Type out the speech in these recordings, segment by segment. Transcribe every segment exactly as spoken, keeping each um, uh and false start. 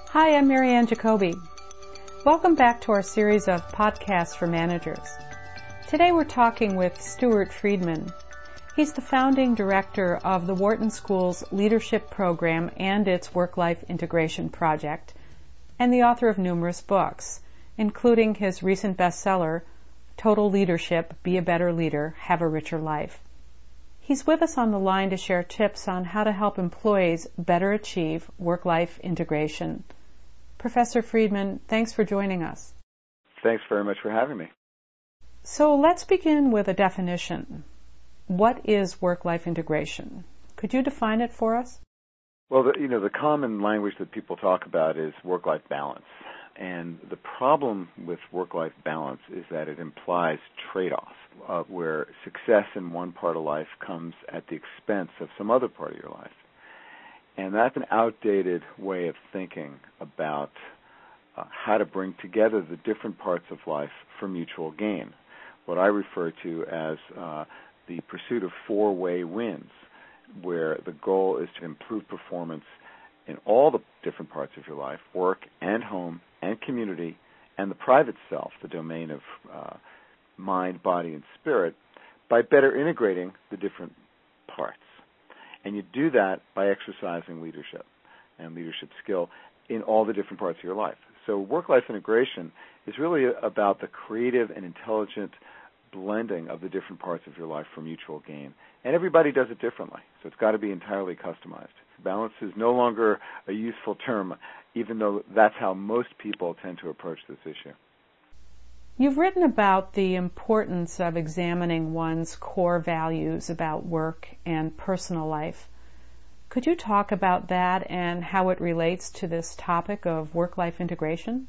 Hi, I'm Marianne Jacoby. Welcome back to our series of podcasts for managers. Today we're talking with Stuart Friedman. He's the founding director of the Wharton School's Leadership Program and its Work-Life Integration Project, and the author of numerous books, including his recent bestseller, Total Leadership, Be a Better Leader, Have a Richer Life. He's with us on the line to share tips on how to help employees better achieve work-life integration. Professor Friedman, thanks for joining us. Thanks very much for having me. So let's begin with a definition. What is work-life integration? Could you define it for us? Well, the, you know, the common language that people talk about is work-life balance. And the problem with work-life balance is that it implies trade-off, uh, where success in one part of life comes at the expense of some other part of your life. And that's an outdated way of thinking about uh, how to bring together the different parts of life for mutual gain, what I refer to as uh, the pursuit of four-way wins, where the goal is to improve performance in all the different parts of your life, work and home and community, and the private self, the domain of uh, mind, body, and spirit, by better integrating the different parts. And you do that by exercising leadership and leadership skill in all the different parts of your life. So work-life integration is really about the creative and intelligent blending of the different parts of your life for mutual gain. And everybody does it differently, so it's got to be entirely customized. Balance is no longer a useful term, even though that's how most people tend to approach this issue. You've written about the importance of examining one's core values about work and personal life. Could you talk about that and how it relates to this topic of work-life integration?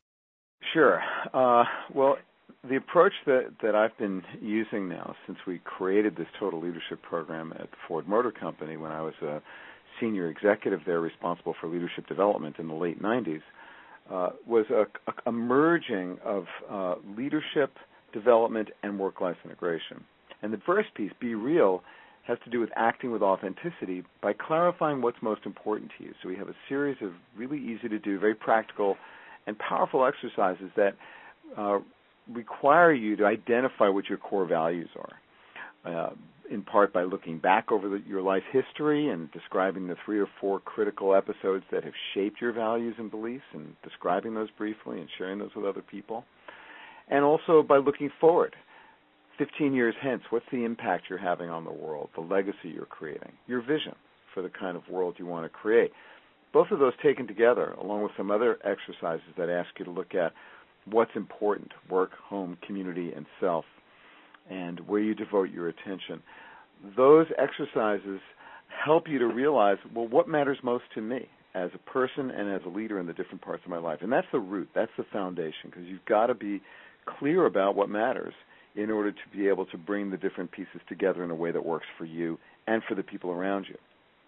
Sure. Uh, well, the approach that, that I've been using now since we created this Total Leadership Program at the Ford Motor Company when I was a senior executive there responsible for leadership development in the late nineties, Uh, was a, a, a merging of uh, leadership development and work-life integration. And the first piece, Be Real, has to do with acting with authenticity by clarifying what's most important to you. So we have a series of really easy-to-do, very practical and powerful exercises that uh, require you to identify what your core values are, uh, in part by looking back over the, your life history and describing the three or four critical episodes that have shaped your values and beliefs and describing those briefly and sharing those with other people. And also by looking forward. fifteen years hence, what's the impact you're having on the world, the legacy you're creating, your vision for the kind of world you want to create. Both of those taken together, along with some other exercises that ask you to look at what's important, work, home, community, and self, and where you devote your attention. Those exercises help you to realize, well, what matters most to me as a person and as a leader in the different parts of my life. And that's the root, that's the foundation, because you've got to be clear about what matters in order to be able to bring the different pieces together in a way that works for you and for the people around you.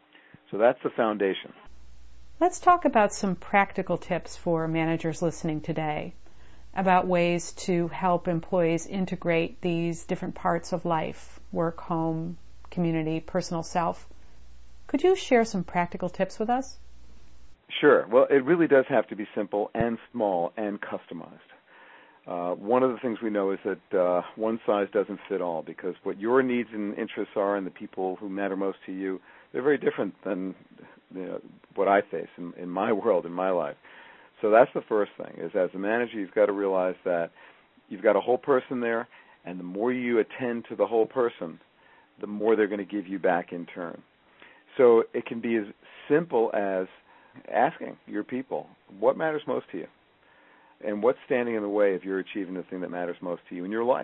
So that's the foundation. Let's talk about some practical tips for managers listening today about ways to help employees integrate these different parts of life, work, home, community, personal self. Could you share some practical tips with us? Sure. Well, it really does have to be simple and small and customized. Uh, one of the things we know is that uh, one size doesn't fit all, because what your needs and interests are and the people who matter most to you, they're very different than you know, what I face in, in my world, in my life. So that's the first thing, is as a manager, you've got to realize that you've got a whole person there, and the more you attend to the whole person, the more they're going to give you back in turn. So it can be as simple as asking your people, what matters most to you? And what's standing in the way of your achieving the thing that matters most to you in your life?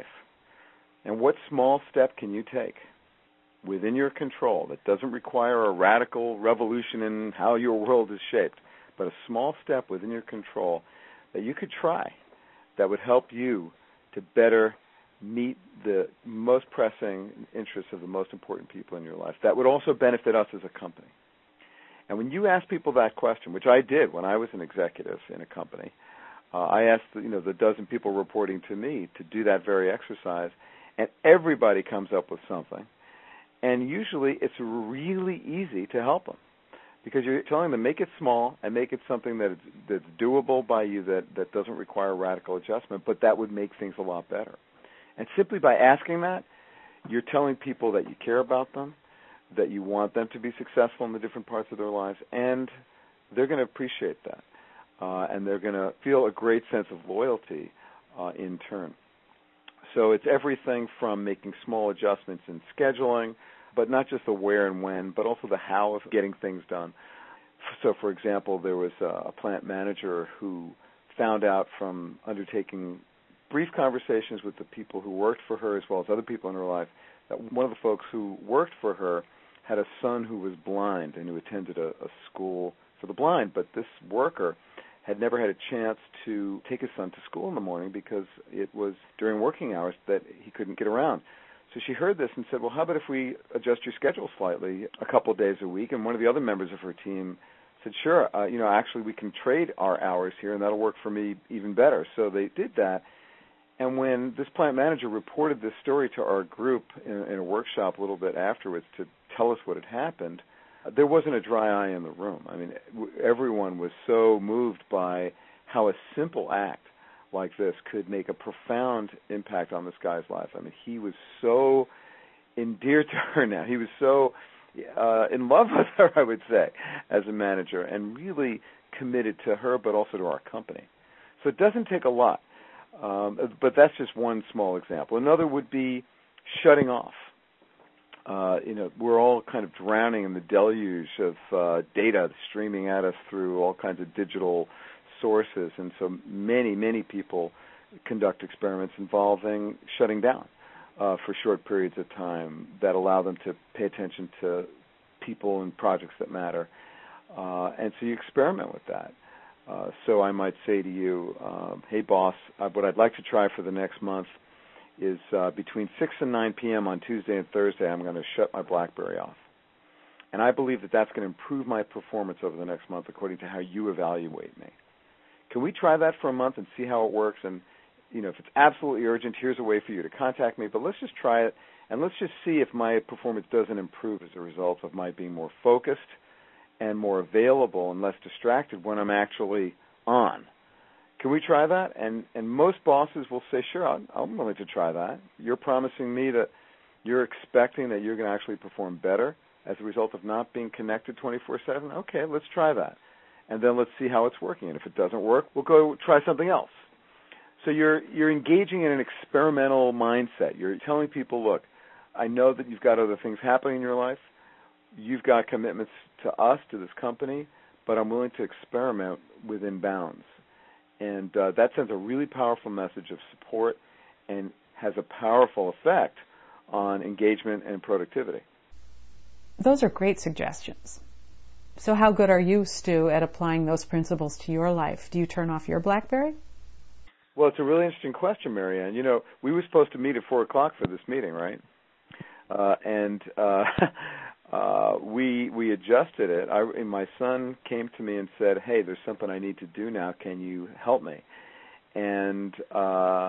And what small step can you take within your control that doesn't require a radical revolution in how your world is shaped, but a small step within your control that you could try that would help you to better meet the most pressing interests of the most important people in your life, that would also benefit us as a company. And when you ask people that question, which I did when I was an executive in a company, uh, I asked you know the dozen people reporting to me to do that very exercise, and everybody comes up with something. And usually it's really easy to help them, because you're telling them make it small and make it something that is, that's doable by you, that, that doesn't require radical adjustment, but that would make things a lot better. And simply by asking that, you're telling people that you care about them, that you want them to be successful in the different parts of their lives, and they're going to appreciate that. Uh, and they're going to feel a great sense of loyalty uh, in turn. So it's everything from making small adjustments in scheduling, but not just the where and when, but also the how of getting things done. So, for example, there was a plant manager who found out from undertaking brief conversations with the people who worked for her as well as other people in her life that one of the folks who worked for her had a son who was blind and who attended a, a school for the blind, but this worker had never had a chance to take his son to school in the morning because it was during working hours that he couldn't get around. So she heard this and said, well, how about if we adjust your schedule slightly a couple of days a week? And one of the other members of her team said, sure, uh, you know, actually we can trade our hours here, and that'll work for me even better. So they did that. And when this plant manager reported this story to our group in, in a workshop a little bit afterwards to tell us what had happened, there wasn't a dry eye in the room. I mean, everyone was so moved by how a simple act like this could make a profound impact on this guy's life. I mean, he was so endeared to her now. He was so uh, in love with her, I would say, as a manager, and really committed to her, but also to our company. So it doesn't take a lot, um, but that's just one small example. Another would be shutting off. Uh, you know, we're all kind of drowning in the deluge of uh, data streaming at us through all kinds of digital sources, and so many, many people conduct experiments involving shutting down uh, for short periods of time that allow them to pay attention to people and projects that matter. Uh, and so you experiment with that. Uh, so I might say to you, uh, hey, boss, uh, what I'd like to try for the next month is uh, between six and nine p.m. on Tuesday and Thursday, I'm going to shut my BlackBerry off. And I believe that that's going to improve my performance over the next month according to how you evaluate me. Can we try that for a month and see how it works? And, you know, if it's absolutely urgent, here's a way for you to contact me. But let's just try it, and let's just see if my performance doesn't improve as a result of my being more focused and more available and less distracted when I'm actually on. Can we try that? And and most bosses will say, sure, I'm, I'm willing to try that. You're promising me that you're expecting that you're going to actually perform better as a result of not being connected twenty-four seven? Okay, let's try that. And then let's see how it's working. And if it doesn't work, we'll go try something else. So you're you're engaging in an experimental mindset. You're telling people, look, I know that you've got other things happening in your life. You've got commitments to us, to this company, but I'm willing to experiment within bounds. And uh, that sends a really powerful message of support and has a powerful effect on engagement and productivity. Those are great suggestions. So how good are you, Stu, at applying those principles to your life? Do you turn off your BlackBerry? Well, it's a really interesting question, Marianne. You know, we were supposed to meet at four o'clock for this meeting, right? Uh, and uh, uh, we we adjusted it. I, and my son came to me and said, hey, there's something I need to do now. Can you help me? And uh,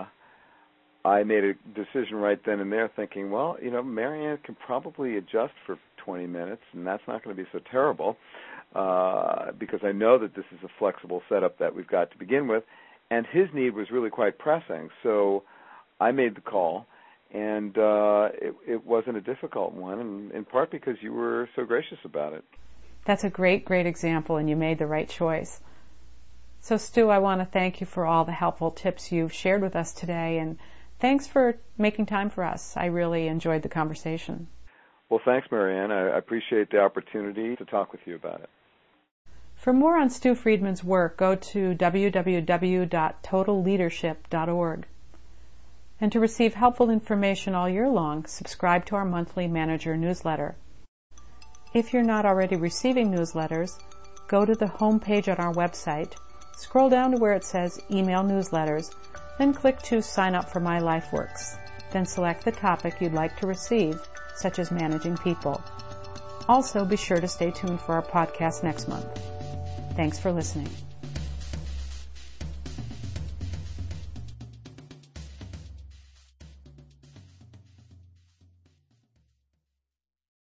I made a decision right then and there thinking, well, you know, Marianne can probably adjust for twenty minutes, and that's not going to be so terrible uh, because I know that this is a flexible setup that we've got to begin with. And his need was really quite pressing, so I made the call. And uh, it, it wasn't a difficult one, and in part because you were so gracious about it. That's a great, great example, and you made the right choice. So, Stu, I want to thank you for all the helpful tips you've shared with us today, and thanks for making time for us. I really enjoyed the conversation. Well, thanks, Marianne. I appreciate the opportunity to talk with you about it. For more on Stu Friedman's work, go to w w w dot total leadership dot org. And to receive helpful information all year long, subscribe to our monthly manager newsletter. If you're not already receiving newsletters, go to the home page on our website, scroll down to where it says Email Newsletters, then click to Sign Up for My LifeWorks. Then select the topic you'd like to receive, such as Managing People. Also, be sure to stay tuned for our podcast next month. Thanks for listening.